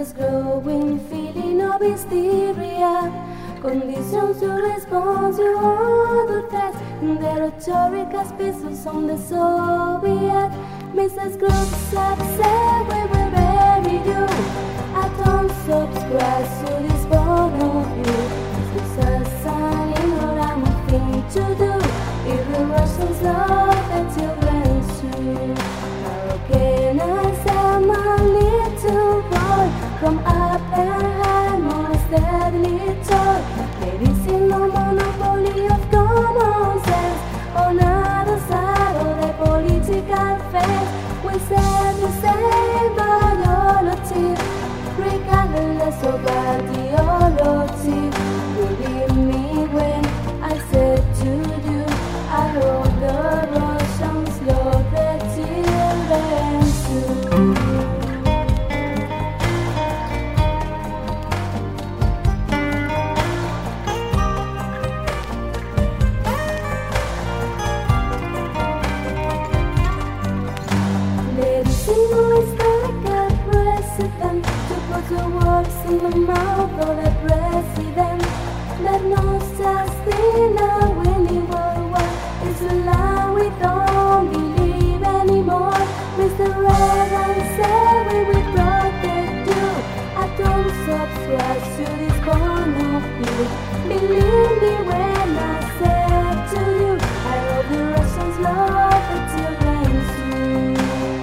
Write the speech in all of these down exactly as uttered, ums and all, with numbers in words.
this growing feeling of hysteria. Conditions to respond to all the threats in the rhetorical speeches on the Soviet. Missus Groups have said we will bury you. I don't subscribe to this point of view. This is a sign in what I'm a thing to do. If the Russians love the children too. How can I say my little boy come up and hide most deadly toy? There is no monopoly of common sense on either side of the political fence. We share the same biology, regardless of ideology. Believe me when I said to you, I hope the Russians love their children too. The words in the mouth of the president. That no such thing a winning world war. It's a lie we don't believe anymore. Mister Reagan said we will protect you. I don't subscribe to this point of view. Believe me when I said to you, I hope the Russians love the children too.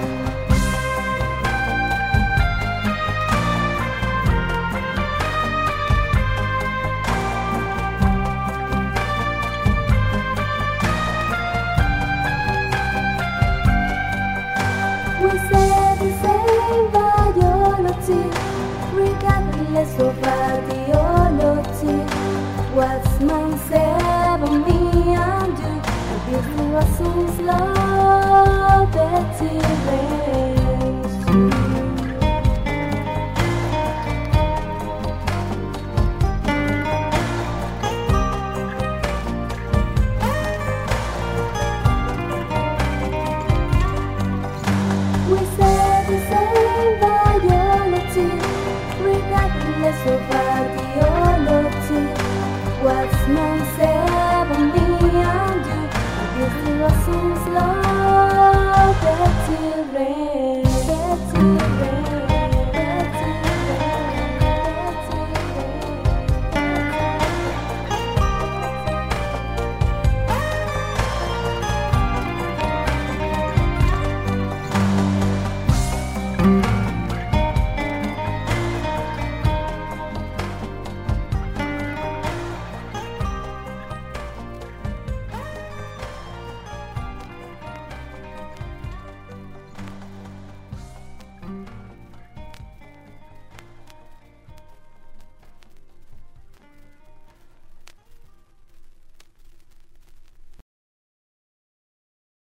We share the same biology, regardless of ideology. What's mine said about me and you? I guess the Russians love their children too. We share the same biology, regardless of ideology. What's man said about me and you? I guess the Russians love their children, their children.